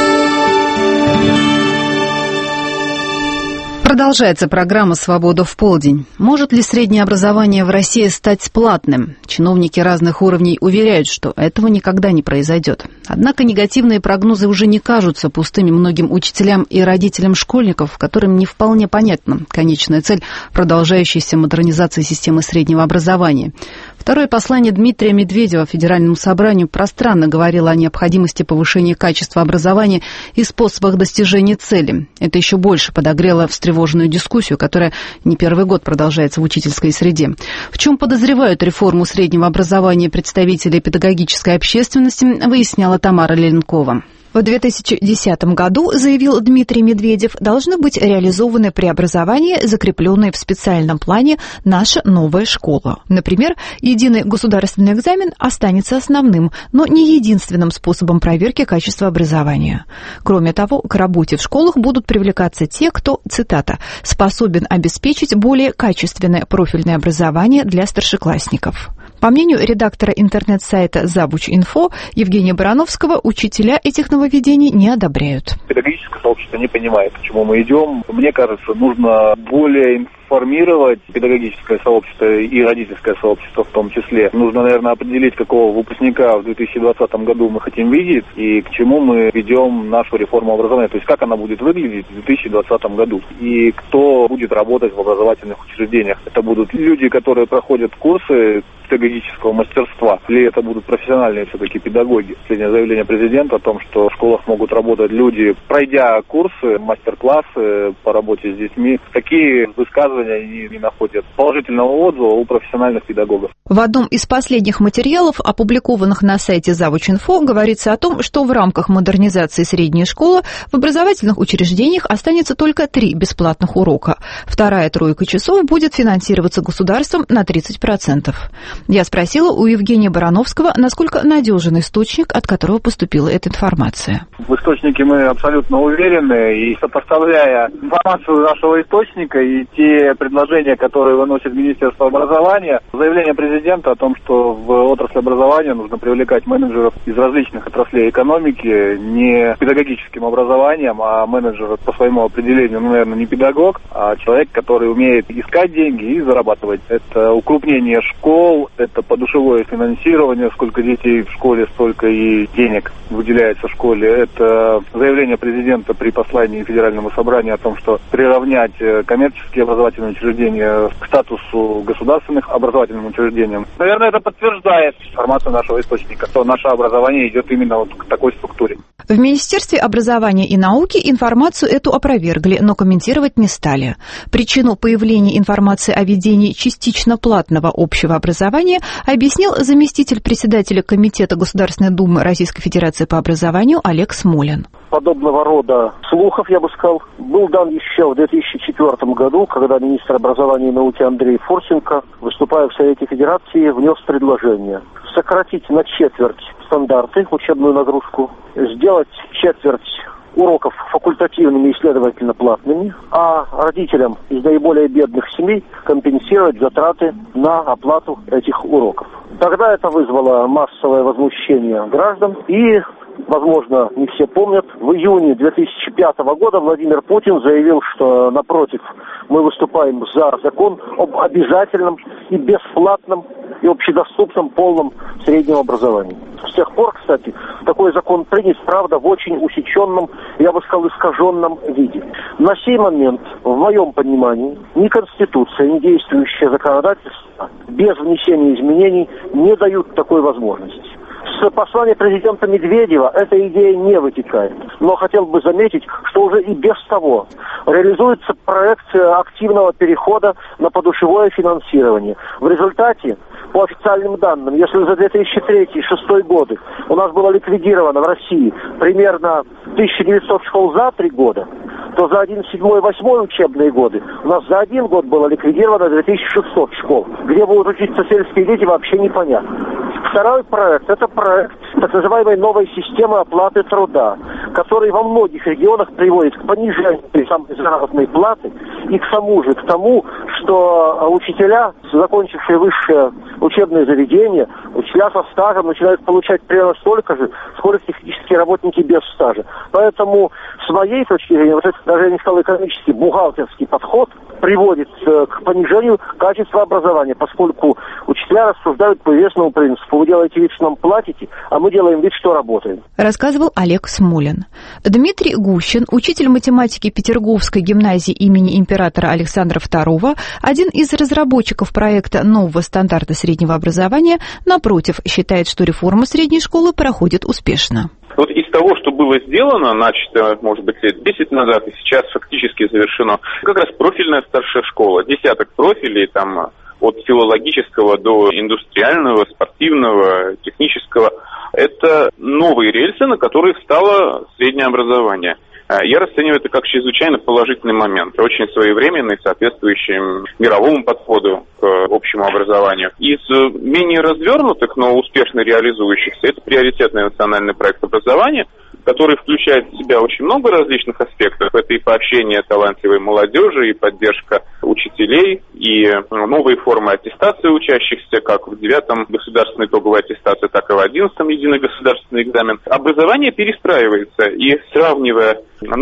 Speaker 1: Продолжается программа «Свобода в полдень». Может ли среднее образование в России стать платным? Чиновники разных уровней уверяют, что этого никогда не произойдет. Однако негативные прогнозы уже не кажутся пустыми многим учителям и родителям школьников, которым не вполне понятна конечная цель продолжающейся модернизации системы среднего образования. Второе послание Дмитрия Медведева Федеральному собранию пространно говорило о необходимости повышения качества образования и способах достижения цели. Это еще больше подогрело встревоженную дискуссию, которая не первый год продолжается в учительской среде. В чем подозревают реформу среднего образования представители педагогической общественности, выясняла Тамара Ленкова.
Speaker 31: В 2010 году, заявил Дмитрий Медведев, должны быть реализованы преобразования, закрепленные в специальном плане «Наша новая школа». Например, единый государственный экзамен останется основным, но не единственным способом проверки качества образования. Кроме того, к работе в школах будут привлекаться те, кто, цитата, «способен обеспечить более качественное профильное образование для старшеклассников». По мнению редактора интернет-сайта «Забуч.Инфо» Евгения Барановского, учителя этих нововведений не одобряют.
Speaker 32: Педагогическое сообщество не понимает, к чему мы идем. Мне кажется, нужно более информировать педагогическое сообщество и родительское сообщество в том числе. Нужно, наверное, определить, какого выпускника в 2020 году мы хотим видеть и к чему мы ведем нашу реформу образования. То есть как она будет выглядеть в 2020 году и кто будет работать в образовательных учреждениях. Это будут люди, которые проходят курсы педагогического мастерства, или это будут профессиональные все-таки педагоги. Последнее заявление президента о том, что в школах могут работать люди, пройдя курсы, мастер-классы по работе с детьми. Такие высказывания не находят положительного отзыва у профессиональных педагогов.
Speaker 31: В одном из последних материалов, опубликованных на сайте Забуч.Инфо, говорится о том, что в рамках модернизации средней школы в образовательных учреждениях останется только 3 бесплатных урока. Вторая тройка часов будет финансироваться государством на 30%. Я спросила у Евгения Барановского, насколько надежен источник, от которого поступила эта информация.
Speaker 32: В источнике мы абсолютно уверены, и сопоставляя информацию нашего источника и те те предложения, которые выносит Министерство образования. Заявление президента о том, что в отрасли образования нужно привлекать менеджеров из различных отраслей экономики, не педагогическим образованием, а менеджер по своему определению, наверное, не педагог, а человек, который умеет искать деньги и зарабатывать. Это укрупнение школ, это подушевое финансирование, сколько детей в школе, столько и денег выделяется в школе. Это заявление президента при послании Федеральному собранию о том, что приравнять коммерческие образовательные учреждения к статусу государственных образовательным учреждениям. Наверное, это подтверждает информацию нашего источника, что наше образование идет именно вот к такой структуре.
Speaker 31: В Министерстве образования и науки информацию эту опровергли, но комментировать не стали. Причину появления информации о ведении частично платного общего образования объяснил заместитель председателя Комитета Государственной Думы Российской Федерации по образованию Олег Смолин.
Speaker 2: Подобного рода слухов, я бы сказал, был дан еще в 2004 году, когда министр образования и науки Андрей Фурсенко, выступая в Совете Федерации, внес предложение сократить на четверть стандарты, учебную нагрузку, сделать четверть уроков факультативными и, следовательно, платными, а родителям из наиболее бедных семей компенсировать затраты на оплату этих уроков. Тогда это вызвало массовое возмущение граждан и, возможно, не все помнят, в июне 2005 года Владимир Путин заявил, что, напротив, мы выступаем за закон об обязательном и бесплатном и общедоступном полном среднем образовании. С тех пор, кстати, такой закон принят, правда, в очень усеченном, я бы сказал, искаженном виде. На сей момент, в моем понимании, ни Конституция, ни действующее законодательство без внесения изменений не дают такой возможности. С послания президента Медведева эта идея не вытекает. Но хотел бы заметить, что уже и без того реализуется проект активного перехода на подушевое финансирование. В результате, по официальным данным, если за 2003-2006 годы у нас было ликвидировано в России примерно 1900 школ за 3 года, то за 11-8 учебные годы у нас за 1 год было ликвидировано 2600 школ. Где будут учиться сельские дети, вообще непонятно. Второй проект – это проект так называемой новой системы оплаты труда, который во многих регионах приводит к понижению самой заработной платы и к тому, что учителя, закончившие высшее учебное заведение, учителя со стажем начинают получать примерно столько же, сколько технические работники без стажа. Поэтому, с моей точки зрения, вот этот, даже я не сказал, экономический, бухгалтерский подход приводит к понижению качества образования, поскольку учителя рассуждают по известному принципу: вы делаете вид, что нам платите, а мы делаем вид, что работаем.
Speaker 31: Рассказывал Олег Смолин. Дмитрий Гущин, учитель математики Петерговской гимназии имени императора Александра II, один из разработчиков проекта нового стандарта среднего образования, напротив, считает, что реформа средней школы проходит успешно.
Speaker 3: Вот из того, что было сделано, начато, может быть, лет 10 назад, и сейчас фактически завершено, как раз профильная старшая школа, десяток профилей, там, от филологического до индустриального, спортивного, технического. Это новые рельсы, на которых встало среднее образование. Я расцениваю это как чрезвычайно положительный момент, очень своевременный, соответствующий мировому подходу к общему образованию. Из менее развернутых, но успешно реализующихся, это приоритетный национальный проект образования, который включает в себя очень много различных аспектов. Это и поощрение талантливой молодежи, и поддержка учителей, и новые формы аттестации учащихся, как в 9-м государственной итоговой аттестации, так и в 11-м единый государственный экзамен. Образование перестраивается, и сравнивая,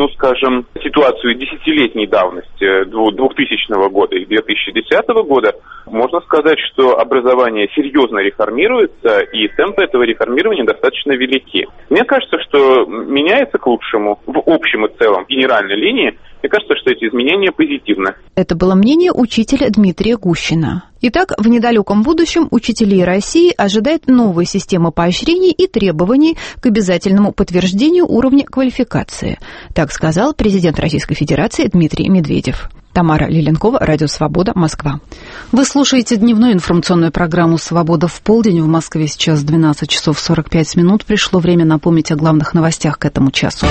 Speaker 3: ситуацию десятилетней давности 2000 года и 2010 года, можно сказать, что образование серьезно реформируется, и темпы этого реформирования достаточно велики. Мне кажется, что меняется к лучшему в общем и целом генеральной линии. Мне кажется, что эти изменения позитивны.
Speaker 31: Это было мнение учителя Дмитрия Гущина. Итак, в недалеком будущем учителей России ожидает новая система поощрений и требований к обязательному подтверждению уровня квалификации. Так сказал президент Российской Федерации Дмитрий Медведев. Тамара Лиленкова, Радио Свобода, Москва.
Speaker 1: Вы слушаете дневную информационную программу «Свобода в полдень». В Москве сейчас 12 часов 45 минут. Пришло время напомнить о главных новостях к этому часу.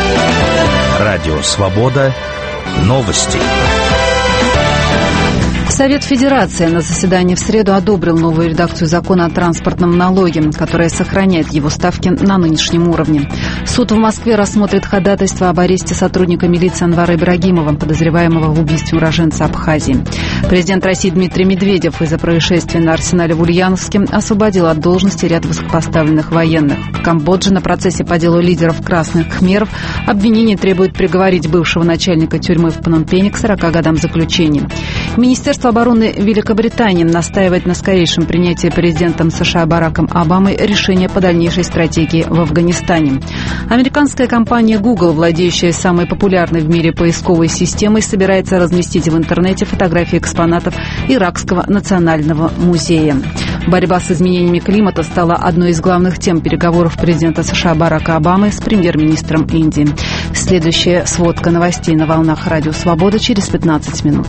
Speaker 7: Радио «Свобода». Новости.
Speaker 1: Совет Федерации на заседании в среду одобрил новую редакцию закона о транспортном налоге, которая сохраняет его ставки на нынешнем уровне. Суд в Москве рассмотрит ходатайство об аресте сотрудника милиции Анвара Ибрагимова, подозреваемого в убийстве уроженца Абхазии. Президент России Дмитрий Медведев из-за происшествия на Арсенале в Ульяновске освободил от должности ряд высокопоставленных военных. В Камбодже на процессе по делу лидеров красных кхмеров обвинение требует приговорить бывшего начальника тюрьмы в Пномпене к 40 годам заключения. Министерство обороны Великобритании настаивает на скорейшем принятии президентом США Бараком Обамой решения по дальнейшей стратегии в Афганистане. Американская компания Google, владеющая самой популярной в мире поисковой системой, собирается разместить в интернете фотографии экспонатов Иракского национального музея. Борьба с изменениями климата стала одной из главных тем переговоров президента США Барака Обамы с премьер-министром Индии. Следующая сводка новостей на волнах Радио Свобода через 15 минут.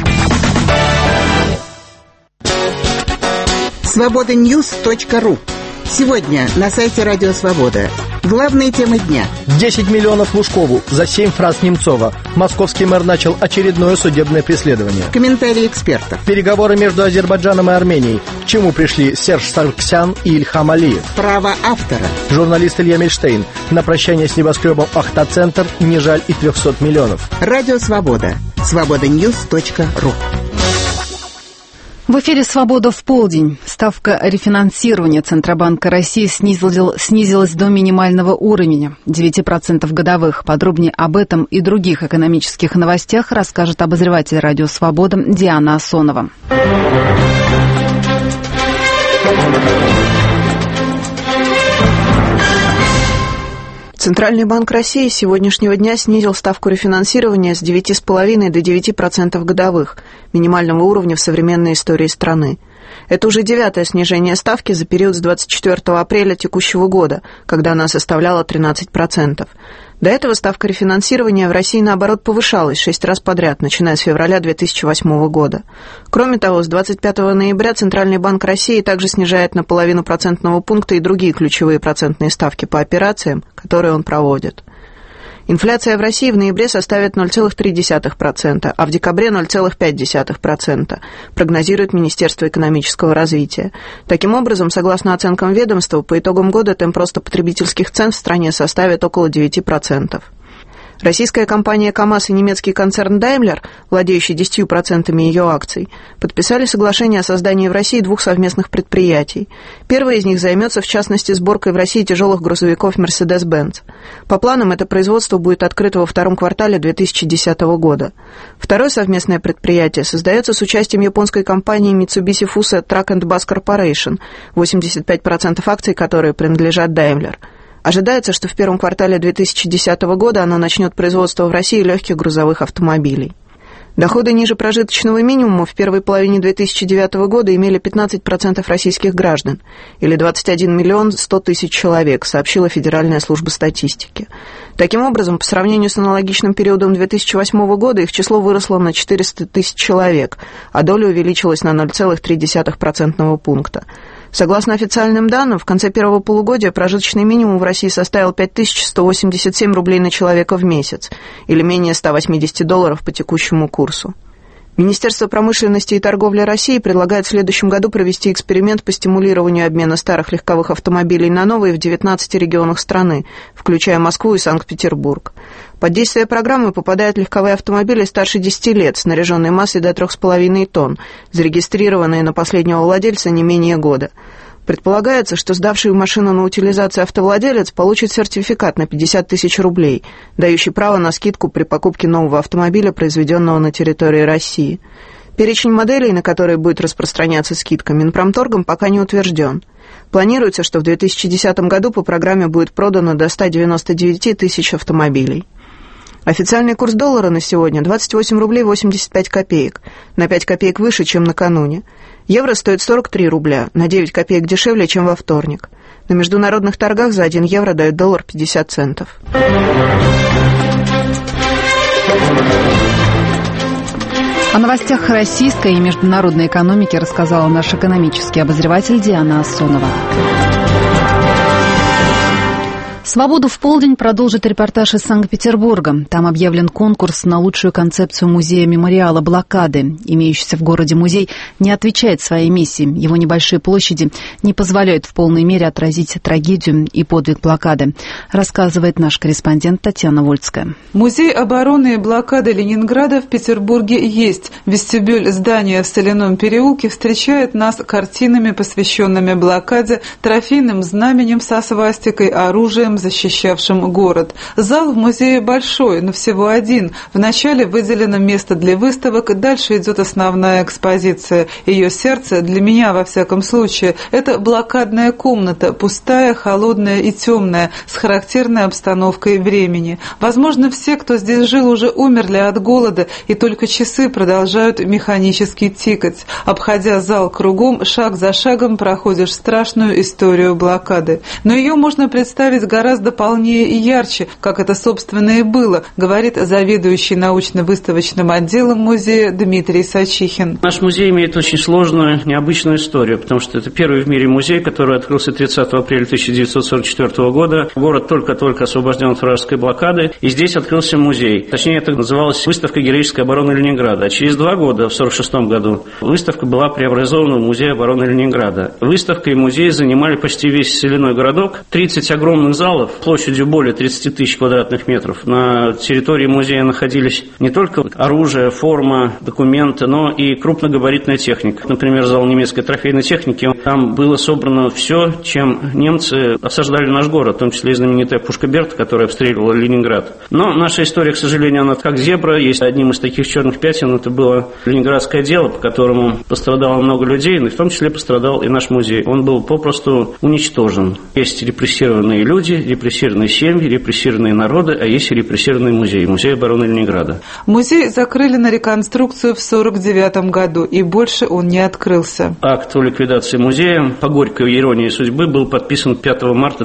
Speaker 4: Свободаньюз.ру. Сегодня на сайте Радио Свобода. Главные темы дня.
Speaker 5: 10 миллионов Лужкову за 7 фраз Немцова. Московский мэр начал очередное судебное преследование.
Speaker 4: Комментарии экспертов.
Speaker 5: Переговоры между Азербайджаном и Арменией. К чему пришли Серж Саргсян и Ильхам Алиев?
Speaker 4: Право автора.
Speaker 5: Журналист Илья Мильштейн. На прощание с небоскребом Ахта-центр не жаль и 300 миллионов.
Speaker 4: Радио Свобода. Свободаньюз.ру.
Speaker 1: В эфире «Свобода в полдень». Ставка рефинансирования Центробанка России снизилась до минимального уровня – 9% годовых. Подробнее об этом и других экономических новостях расскажет обозреватель «Радио Свобода» Диана Асонова.
Speaker 6: Центральный банк России с сегодняшнего дня снизил ставку рефинансирования с 9,5% до 9% годовых, минимального уровня в современной истории страны. Это уже 9-е снижение ставки за период с 24 апреля текущего года, когда она составляла 13%. До этого ставка рефинансирования в России, наоборот, повышалась 6 раз подряд, начиная с февраля 2008 года. Кроме того, с 25 ноября Центральный банк России также снижает на 0,5 процентного пункта и другие ключевые процентные ставки по операциям, которые он проводит. Инфляция в России в ноябре составит 0,3%, а в декабре 0,5%, прогнозирует Министерство экономического развития. Таким образом, согласно оценкам ведомства, по итогам года темп роста потребительских цен в стране составит около 9%. Российская компания КАМАЗ и немецкий концерн Daimler, владеющий 10% ее акций, подписали соглашение о создании в России 2 совместных предприятий. Первое из них займется, в частности, сборкой в России тяжелых грузовиков Mercedes-Benz. По планам, это производство будет открыто во втором квартале 2010 года. Второе совместное предприятие создается с участием японской компании Mitsubishi Fuso Truck and Bus Corporation, 85% акций которой принадлежат Daimler. Ожидается, что в первом квартале 2010 года оно начнет производство в России легких грузовых автомобилей. Доходы ниже прожиточного минимума в первой половине 2009 года имели 15% российских граждан, или 21 миллион 100 тысяч человек, сообщила Федеральная служба статистики. Таким образом, по сравнению с аналогичным периодом 2008 года их число выросло на 400 тысяч человек, а доля увеличилась на 0,3% пункта. Согласно официальным данным, в конце первого полугодия прожиточный минимум в России составил 5187 рублей на человека в месяц, или менее $180 по текущему курсу. Министерство промышленности и торговли России предлагает в следующем году провести эксперимент по стимулированию обмена старых легковых автомобилей на новые в 19 регионах страны, включая Москву и Санкт-Петербург. Под действие программы попадают легковые автомобили старше 10 лет, снаряженные массой до 3,5 тонн, зарегистрированные на последнего владельца не менее года. Предполагается, что сдавший машину на утилизацию автовладелец получит сертификат на 50 тысяч рублей, дающий право на скидку при покупке нового автомобиля, произведенного на территории России. Перечень моделей, на которые будет распространяться скидка, Минпромторгом пока не утвержден. Планируется, что в 2010 году по программе будет продано до 199 тысяч автомобилей. Официальный курс доллара на сегодня 28 рублей 85 копеек, на 5 копеек выше, чем накануне. Евро стоит 43 рубля, на 9 копеек дешевле, чем во вторник. На международных торгах за 1 евро дают доллар 50 центов.
Speaker 1: О новостях российской и международной экономики рассказала наш экономический обозреватель Диана Асонова. «Свободу в полдень» продолжит репортаж из Санкт-Петербурга. Там объявлен конкурс на лучшую концепцию музея-мемориала блокады. Имеющийся в городе музей не отвечает своей миссии. Его небольшие площади не позволяют в полной мере отразить трагедию и подвиг блокады, рассказывает наш корреспондент Татьяна Вольская.
Speaker 8: Музей обороны и блокады Ленинграда в Петербурге есть. Вестибюль здания в Соляном переулке встречает нас картинами, посвященными блокаде, трофейным знаменем со свастикой, оружием, защищавшим город. Зал в музее большой, но всего один. Вначале выделено место для выставок, дальше идет основная экспозиция. Ее сердце, для меня во всяком случае, это блокадная комната, пустая, холодная и темная, с характерной обстановкой времени. Возможно, все, кто здесь жил, уже умерли от голода, и только часы продолжают механически тикать. Обходя зал кругом, шаг за шагом проходишь страшную историю блокады. Но ее можно представить гораздо полнее и ярче, как это, собственно, и было, говорит заведующий научно-выставочным отделом музея Дмитрий Сачихин.
Speaker 9: Наш музей имеет очень сложную, необычную историю, потому что это первый в мире музей, который открылся 30 апреля 1944 года. Город только-только освобожден от вражеской блокады, и здесь открылся музей. Точнее, это называлась выставка героической обороны Ленинграда. А через 2 года, в 1946 году, выставка была преобразована в музей обороны Ленинграда. Выставка и музей занимали почти весь соляной городок. 30 огромных залов площадью более 30 тысяч квадратных метров. На территории музея находились не только оружие, форма, документы, но и крупногабаритная техника. Например, зал немецкой трофейной техники. Там было собрано все, чем немцы осаждали наш город, в том числе и знаменитая пушка Берта, которая обстреливала Ленинград. Но наша история, к сожалению, она как зебра. Есть одним из таких черных пятен, это было ленинградское дело, по которому пострадало много людей, но в том числе пострадал и наш музей. Он был попросту уничтожен. Есть репрессированные люди, репрессированные семьи, репрессированные народы, а есть и репрессированный музей, музей обороны Ленинграда.
Speaker 8: Музей закрыли на реконструкцию в 1949 году, и больше он не открылся.
Speaker 9: Акт о ликвидации музея по горькой иронии судьбы был подписан 5 марта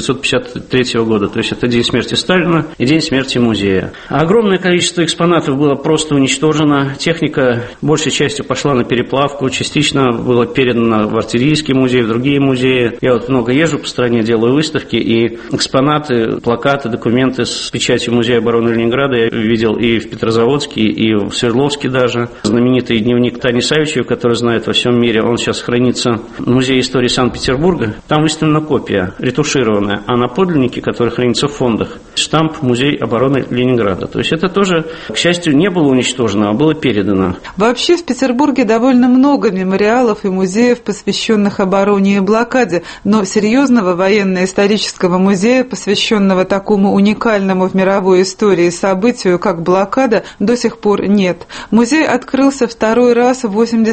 Speaker 9: 1953 года, то есть это день смерти Сталина и день смерти музея. Огромное количество экспонатов было просто уничтожено, техника большей частью пошла на переплавку, частично было передано в артиллерийский музей, в другие музеи. Я вот много езжу по стране, делаю выставки, и экспонаты, плакаты, документы с печатью Музея обороны Ленинграда я видел и в Петрозаводске, и в Свердловске даже. Знаменитый дневник Тани Савичевой, который знает во всем мире, он сейчас хранится в Музее истории Санкт-Петербурга. Там выставлена копия, ретушированная, а на подлиннике, который хранится в фондах, штамп Музей обороны Ленинграда. То есть это тоже, к счастью, не было уничтожено, а было передано.
Speaker 8: Вообще в Петербурге довольно много мемориалов и музеев, посвященных обороне и блокаде, но серьезного военно-исторического музея, посвященного такому уникальному в мировой истории событию, как блокада, до сих пор нет. Музей открылся второй раз в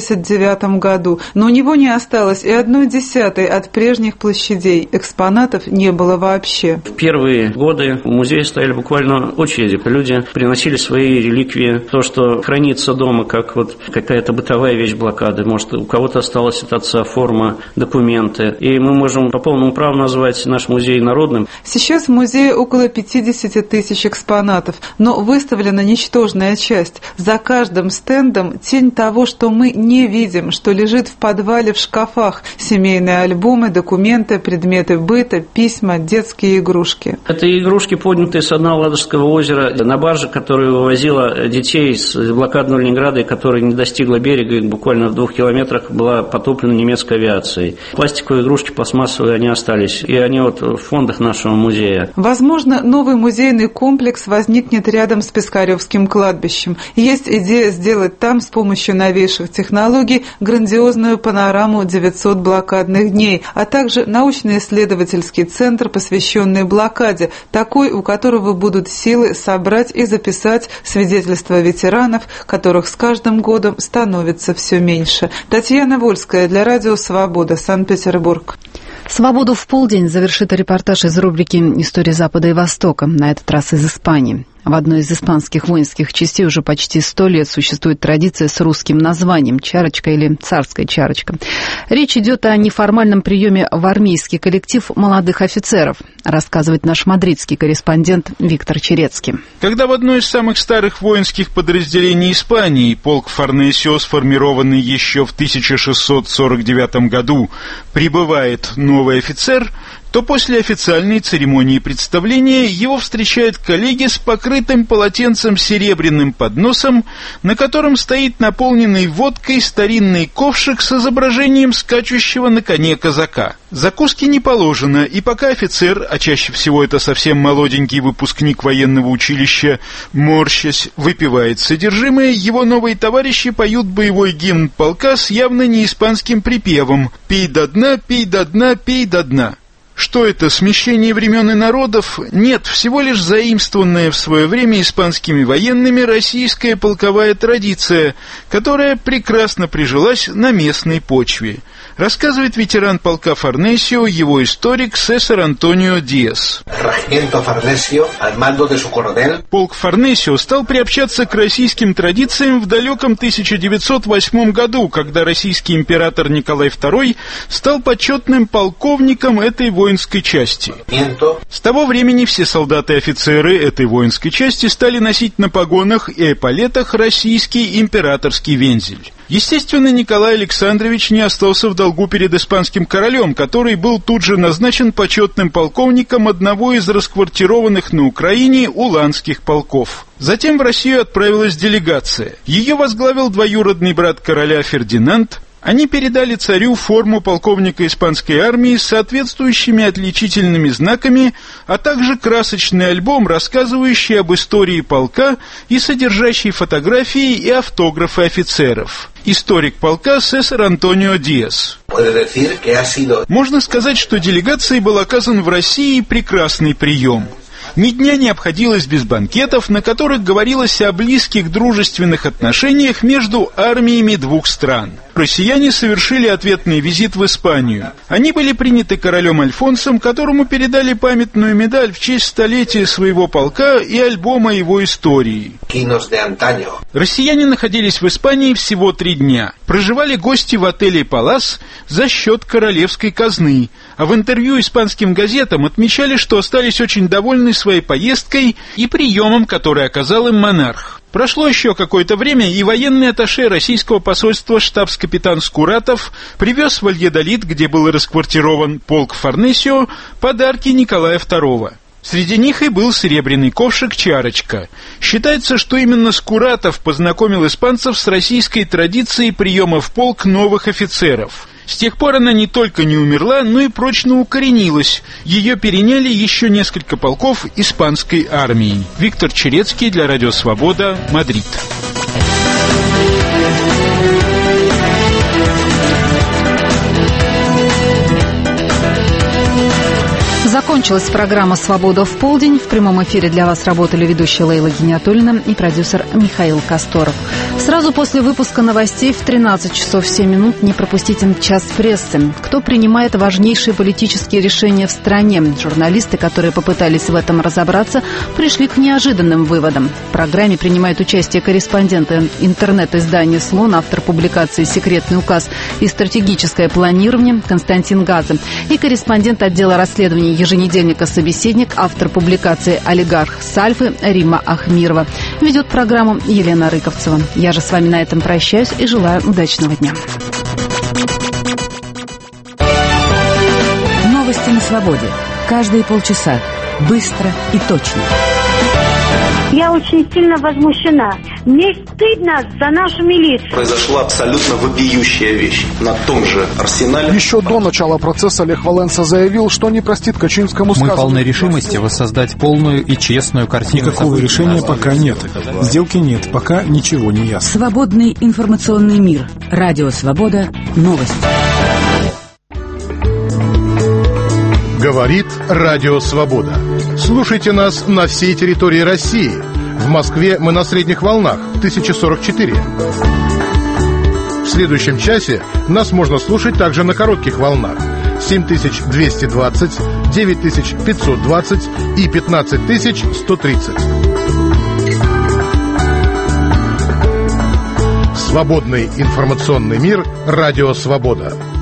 Speaker 8: 1989 году, но у него не осталось и 1/10 от прежних площадей. Экспонатов не было вообще.
Speaker 9: В первые годы в музее стояли буквально очереди. Люди приносили свои реликвии, то, что хранится дома, как вот какая-то бытовая вещь блокады. Может, у кого-то осталась от отца форма, документы. И мы можем по полному праву назвать наш музей народным.
Speaker 8: Сейчас в музее около 50 тысяч экспонатов, но выставлена ничтожная часть. За каждым стендом тень того, что мы не видим, что лежит в подвале в шкафах. Семейные альбомы, документы, предметы быта, письма, детские игрушки.
Speaker 9: Это игрушки, поднятые с дна Ладожского озера на барже, которая вывозила детей с блокадного Ленинграда, и которая не достигла берега, и буквально в 2 километрах была потоплена немецкой авиацией. Пластиковые игрушки, пластмассовые, они остались. И они вот в фондах нашего музея.
Speaker 8: Возможно, новый музейный комплекс возникнет рядом с Пискаревским кладбищем. Есть идея сделать там с помощью новейших технологий грандиозную панораму 900 блокадных дней, а также научно-исследовательский центр, посвященный блокаде, такой, у которого будут силы собрать и записать свидетельства ветеранов, которых с каждым годом становится все меньше. Татьяна Вольская для Радио Свобода, Санкт-Петербург.
Speaker 1: «Свободу в полдень» завершит репортаж из рубрики «История Запада и Востока», на этот раз из Испании. В одной из испанских воинских частей уже почти 100 лет существует традиция с русским названием «чарочка» или «царская чарочка». Речь идет о неформальном приеме в армейский коллектив молодых офицеров, рассказывает наш мадридский корреспондент Виктор Черецкий.
Speaker 10: Когда в одной из самых старых воинских подразделений Испании, полк Форнесио, сформированный еще в 1649 году, прибывает новый офицер, то после официальной церемонии представления его встречают коллеги с покрытым полотенцем серебряным подносом, на котором стоит наполненный водкой старинный ковшик с изображением скачущего на коне казака. Закуски не положено, и пока офицер, а чаще всего это совсем молоденький выпускник военного училища, морщась, выпивает содержимое, его новые товарищи поют боевой гимн полка с явно не испанским припевом «Пей до дна, пей до дна, пей до дна». Что это, смещение времен и народов? Нет, всего лишь заимствованная в свое время испанскими военными российская полковая традиция, которая прекрасно прижилась на местной почве. Рассказывает ветеран полка Форнесио, его историк Сесар Антонио Диас. Полк Форнесио стал приобщаться к российским традициям в далеком 1908 году, когда российский император Николай II стал почетным полковником этой воинской части. С того времени все солдаты и офицеры этой воинской части стали носить на погонах и эполетах российский императорский вензель. Естественно, Николай Александрович не остался в долгу перед испанским королем, который был тут же назначен почетным полковником одного из расквартированных на Украине уланских полков. Затем в Россию отправилась делегация. Ее возглавил двоюродный брат короля Фердинанд. Они передали царю форму полковника испанской армии с соответствующими отличительными знаками, а также красочный альбом, рассказывающий об истории полка и содержащий фотографии и автографы офицеров. Историк полка Сесар Антонио Диас. Можно сказать, что делегации был оказан в России прекрасный прием. Ни дня не обходилось без банкетов, на которых говорилось о близких дружественных отношениях между армиями двух стран. Россияне совершили ответный визит в Испанию. Они были приняты королем Альфонсом, которому передали памятную медаль в честь столетия своего полка и альбома его истории. Россияне находились в Испании всего 3 дня. Проживали гости в отеле «Палас» за счет королевской казны, а в интервью испанским газетам отмечали, что остались очень довольны своей поездкой и приемом, который оказал им монарх. Прошло еще какое-то время, и военный атташе российского посольства штабс-капитан Скуратов привез в Вальедолид, где был расквартирован полк Форнесио, подарки Николая II. Среди них и был серебряный ковшик «Чарочка». Считается, что именно Скуратов познакомил испанцев с российской традицией приема в полк новых офицеров. С тех пор она не только не умерла, но и прочно укоренилась. Ее переняли еще несколько полков испанской армии. Виктор Черецкий для Радио Свобода, Мадрид.
Speaker 1: Закончилась программа «Свобода в полдень». В прямом эфире для вас работали ведущая Лейла Гиниатуллина и продюсер Михаил Касторов. Сразу после выпуска новостей в 13 часов 7 минут не пропустите час прессы. Кто принимает важнейшие политические решения в стране? Журналисты, которые попытались в этом разобраться, пришли к неожиданным выводам. В программе принимают участие корреспонденты интернет-издания «Слон», автор публикации «Секретный указ и стратегическое планирование» Константин Газа и корреспондент отдела расследований еженедельника «Собеседник», автор публикации «Олигарх с Альфы» Римма Ахмирова. Ведет программу Елена Рыковцева. Я же с вами на этом прощаюсь и желаю удачного дня.
Speaker 29: Новости на свободе. Каждые полчаса. Быстро и точно.
Speaker 11: Я очень сильно возмущена. Мне стыдно за нашу милицию.
Speaker 12: Произошла абсолютно вопиющая вещь. На том же арсенале...
Speaker 13: Еще до начала процесса Лех Валенса заявил, что не простит Качинскому сказу.
Speaker 14: Мы полны решимости воссоздать полную и честную картину.
Speaker 13: Никакого решения пока нет. Сделки нет. Пока ничего не ясно.
Speaker 29: Свободный информационный мир. Радио Свобода. Новости.
Speaker 15: Говорит Радио Свобода. Слушайте нас на всей территории России. В Москве мы на средних волнах 1044. В следующем часе нас можно слушать также на коротких волнах 7220, 9520 и 15130. Свободный информационный мир. Радио Свобода.